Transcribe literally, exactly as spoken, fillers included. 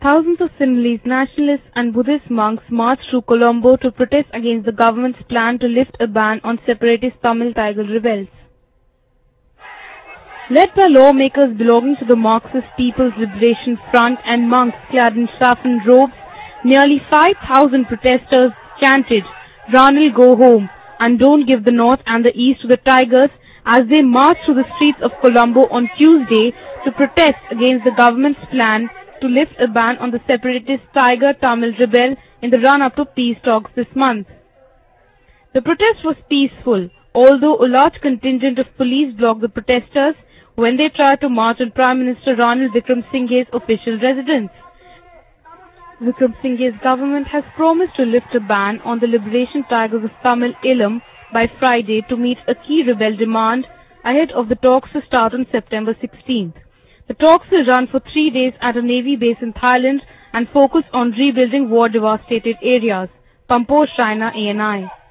Thousands of Sinhalese nationalists and Buddhist monks marched through Colombo to protest against the government's plan to lift a ban on separatist Tamil Tiger rebels. Led by lawmakers belonging to the Marxist People's Liberation Front and monks clad in saffron robes, nearly five thousand protesters chanted, "Ranil, go home," and "Don't give the North and the East to the Tigers," as they marched through the streets of Colombo on Tuesday to protest against the government's plan to lift a ban on the separatist Tiger Tamil rebel in the run-up to peace talks this month. The protest was peaceful, although a large contingent of police blocked the protesters when they tried to march on Prime Minister Ranil Wickremesinghe's official residence. Wickremesinghe's government has promised to lift a ban on the Liberation Tigers of Tamil Eelam by Friday to meet a key rebel demand ahead of the talks to start on September sixteenth. The talks will run for three days at a Navy base in Thailand and focus on rebuilding war-devastated areas. Pampore, China, A N I.